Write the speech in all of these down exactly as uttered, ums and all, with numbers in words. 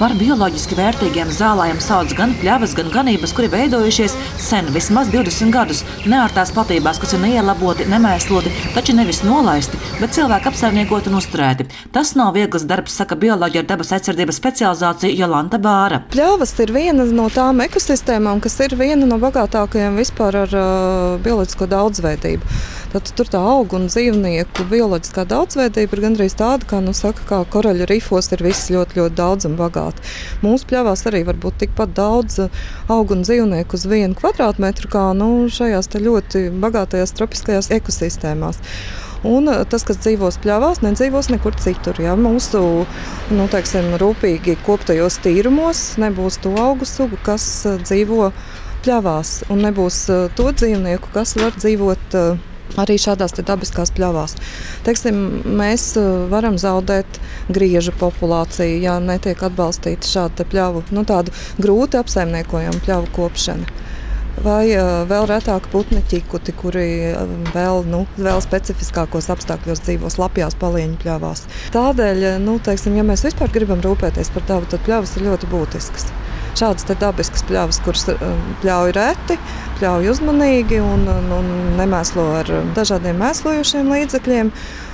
Par bioloģiski vērtīgiem zālājiem sauc gan pļavas, gan ganības, kuri veidojušies sen, vismaz divdesmit gadus, neārtās platībās, kas ir neielaboti, nemēsloti, taču nevis nolaisti, bet cilvēki apsaimniekoti un uzturēti. Tas nav viegls darbs, saka bioloģija ar dabas aizsardzības specializāciju Jolanta Bāra. Pļavas ir viena no tām ekosistēmām, kas ir viena no bagātākajiem vispār ar uh, bioloģisko daudzveidību. Tad tur tā augu un dzīvnieku bioloģiskā daudzveidība ir gandrīz tāda, kā, nu, saka, kā koraļu rifos ir viss ļoti, ļoti daudz un bagāti. Mūsu pļavās arī var būt tikpat daudz augu un dzīvnieku uz vienu kvadrātmetru, kā nu, šajās te ļoti bagātajās tropiskajās ekosistēmās. Un tas, kas dzīvos pļavās, nedzīvos nekur citur. Ja? Mūsu nu, teiksim, rūpīgi koptajos tīrumos nebūs to augu sugu, kas dzīvo pļavās, un nebūs to dzīvnieku, kas var dzīvot arī šādās dabiskās pļavās. Teiksim, mēs varam zaudēt griežu populāciju, ja netiek atbalstīta šāda pļavu, nu, tādu grūti apsaimniekojamu pļavu kopšana. Vai uh, vēl retāk putni ķikuti, kuri uh, vēl, nu, vēl specifiskākos apstākļos dzīvo slapjās palieņu pļavās. Tādēļ, nu, teiksim, ja mēs vispār gribam rūpēties par dabu, tad pļavas ir ļoti būtiskas. Šādas te dabiskas pļavas, kuras pļauj reti, pļauj uzmanīgi un, un, un nemēslo ar dažādiem mēslojošiem līdzekļiem,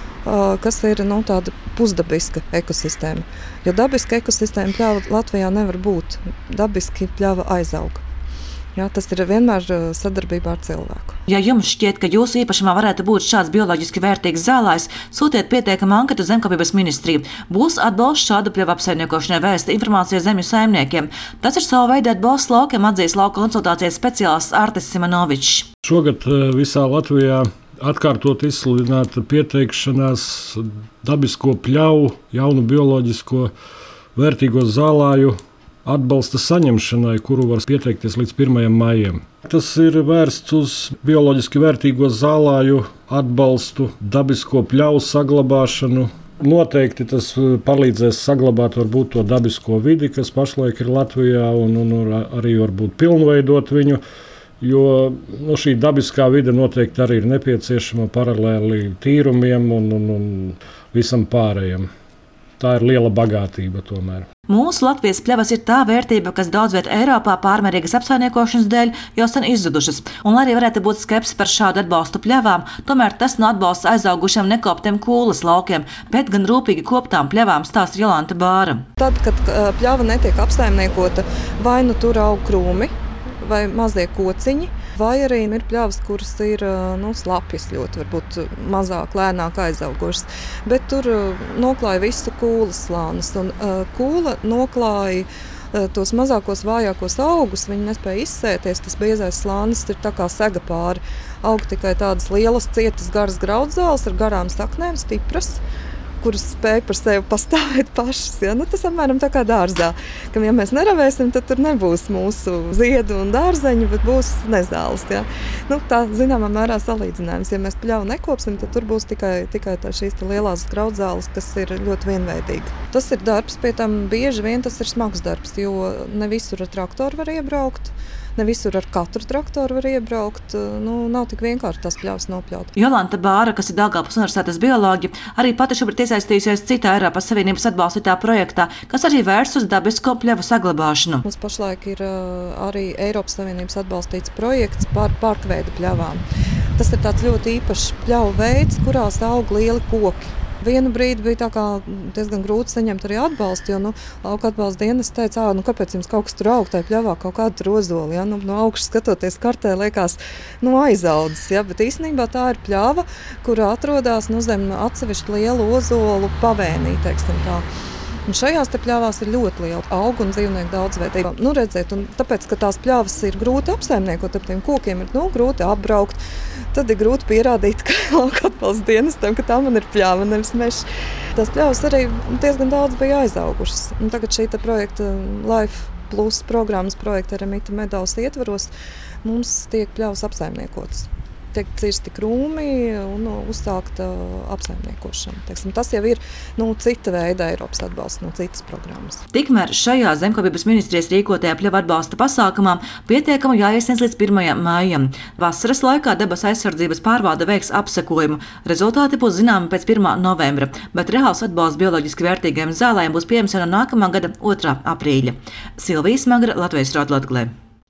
kas ir nu, tāda pusdabiska ekosistēma. Jo dabiska ekosistēma pļava Latvijā nevar būt. Dabiski pļava aizaug. Jā, tas ir vienmēr sadarbībā ar cilvēku. Ja jums šķiet, ka jūsu īpašumā varētu būt šāds bioloģiski vērtīgs zālājs, sūtiet pietiekamu anketu Zemkopības ministriju. Būs atbalsts šādu pļavu apsaimniekošanai, vēsta informācija zemju saimniekiem. Tas ir savu veidu atbalsts laukiem, atzīst lauka konsultācijas speciālists Artis Simonovičs. Šogad visā Latvijā atkārtot izsludināta pieteikšanās dabisko pļavu, jaunu bioloģisko vērtīgo zālāju atbalsta saņemšanai, kuru var pieteikties līdz pirmajam maijam. Tas ir vērsts uz bioloģiski vērtīgo zālāju atbalstu, dabisko pļavu saglabāšanu. Noteikti tas palīdzēs saglabāt varbūt to dabisko vidi, kas pašlaik ir Latvijā, un, un arī varbūt pilnveidot viņu, jo nu, šī dabiskā vide noteikti arī ir nepieciešama paralēli tīrumiem un, un, un visam pārējiem. Tā ir liela bagātība tomēr. Mūsu Latvijas pļavas ir tā vērtība, kas daudz viet Eiropā pārmērīgas apsaimniekošanas dēļ jau sen izzudušas. Un, lai arī varētu būt skepsis par šādu atbalstu pļavām, tomēr tas nav atbalsts aizaugušiem nekoptiem kūlas laukiem, bet gan rūpīgi koptām pļavām, stāsta Jolanta Bāra. Tad, kad pļava netiek apsaimniekota, vai nu tur aug krūmi, vai mazie kociņi, vai arī ir pļavas, kuras ir nu, slapjas ļoti, varbūt mazāk, lēnāk aizaugušas. Bet tur noklāja visu kūlas slānis, un uh, kūla noklāja uh, tos mazākos, vājākos augus, viņi nespēja izsēties, tas biezais slānis ir tā kā sega pāri. Aug tikai tādas lielas, cietas, garas graudzāles ar garām saknēm, stipras, kuras spēj par sevi pastāvēt pašas. Ja? Nu, tas apmēram tā kā dārzā, ka ja mēs neravēsim, tad tur nebūs mūsu ziedu un dārzeņu, bet būs nezāles. Ja? Nu, tā zināmā mērā salīdzinājums. Ja mēs pļavu nekopsim, tad tur būs tikai, tikai tā šīs lielās graudzāles, kas ir ļoti vienveidīgi. Tas ir darbs, pie tam bieži vien tas ir smags darbs, jo ne visur ar traktoru var iebraukt. Ne visur ar katru traktoru var iebraukt. Nu, nav tik vienkārši tās pļavas nopļaut. Jolanta Bāra, kas ir Daugavpils universitātes bioloģija, arī pati šobrīd iesaistījusies citā Eiropas Savienības atbalstītā projektā, kas arī vērsts uz dabisko pļavu saglabāšanu. Mums pašlaik ir uh, arī Eiropas Savienības atbalstīts projekts par parkveidu pļavām. Tas ir tāds ļoti īpašs pļavu veids, kurās aug lieli koki. Vienu brīdi bija tā kā diezgan grūti saņemt arī atbalstu, jo nu, lauka atbalsta dienas teica, nu, kāpēc jums kaut kas tur aug, tai pļavā kaut kādu rozoli. Ja? Nu, no augšas skatoties kartē, liekas, nu, aizaudzis. Ja? Bet īstenībā tā ir pļava, kura atrodas nu, zem atsevišķu lielu ozolu pavēnī, teiksim tā. Un šajās te pļavās ir ļoti liela augu un dzīvnieku daudzveidība. Nu, redzēt, un tāpēc, ka tās pļavas ir grūti apsaimniekot, ap tiem kokiem ir nu, grūti apbraukt, tad ir grūti pierādīt, ka lauka atbalsta dienestam, ka tā man ir pļava, nevis mežs. Tās pļavas arī diezgan daudz bija aizaugušas. Un tagad šī te projekta Life Plus programmas projekta Remita Medaus ietvaros mums tiek pļavas apsaimniekotas. tiek cirsti krūmi un uzsākt uh, apsaimniekošanu. Teiksim, tas jau ir nu, cita veida Eiropas atbalsts no citas programmas. Tikmēr šajā Zemkopības ministrijas rīkotajā pļava atbalsta pasākumā pieteikumu jāiesniedz līdz pirmajam maijam. Vasaras laikā dabas aizsardzības pārvalde veiks apsekojumu. Rezultāti būs zināmi pēc pirmā novembra, bet reāls atbalsts bioloģiski vērtīgiem zālēm būs pieejams jau no nākamā gada otrā aprīļa. Silvija Smagra, Latvijas radio Latgalē.